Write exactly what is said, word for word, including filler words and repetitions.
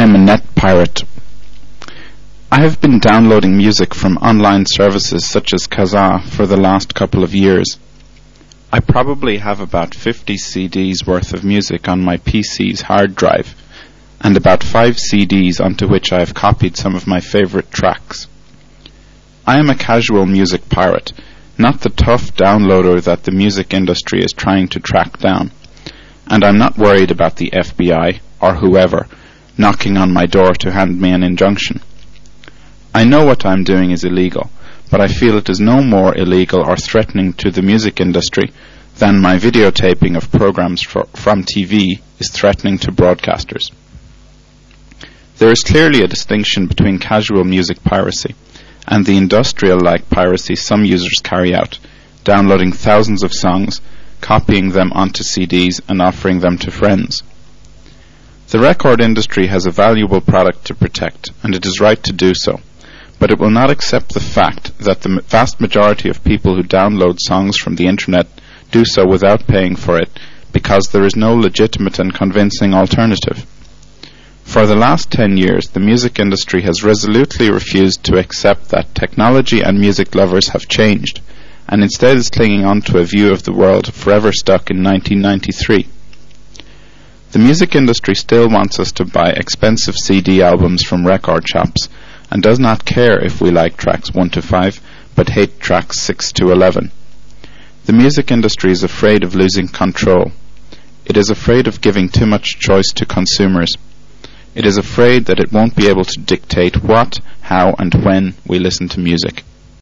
I am a net pirate. I have been downloading music from online services such as Kazaa for the last couple of years. I probably have about fifty C Ds worth of music on my P C's hard drive, and about five C Ds onto which I have copied some of my favorite tracks. I am a casual music pirate, not the tough downloader that the music industry is trying to track down, and I'm not worried about the F B I, or whoever, knocking on my door to hand me an injunction. I know what I'm doing is illegal, but I feel it is no more illegal or threatening to the music industry than my videotaping of programs for, from T V is threatening to broadcasters. There is clearly a distinction between casual music piracy and the industrial-like piracy some users carry out, downloading thousands of songs, copying them onto C Ds and offering them to friends. The record industry has a valuable product to protect, and it is right to do so, but it will not accept the fact that the vast majority of people who download songs from the internet do so without paying for it, because there is no legitimate and convincing alternative. For the last ten years, the music industry has resolutely refused to accept that technology and music lovers have changed, and instead is clinging on to a view of the world forever stuck in nineteen ninety-three. The music industry still wants us to buy expensive C D albums from record shops, and does not care if we like tracks one to five, but hate tracks six to eleven. The music industry is afraid of losing control. It is afraid of giving too much choice to consumers. It is afraid that it won't be able to dictate what, how, and when we listen to music.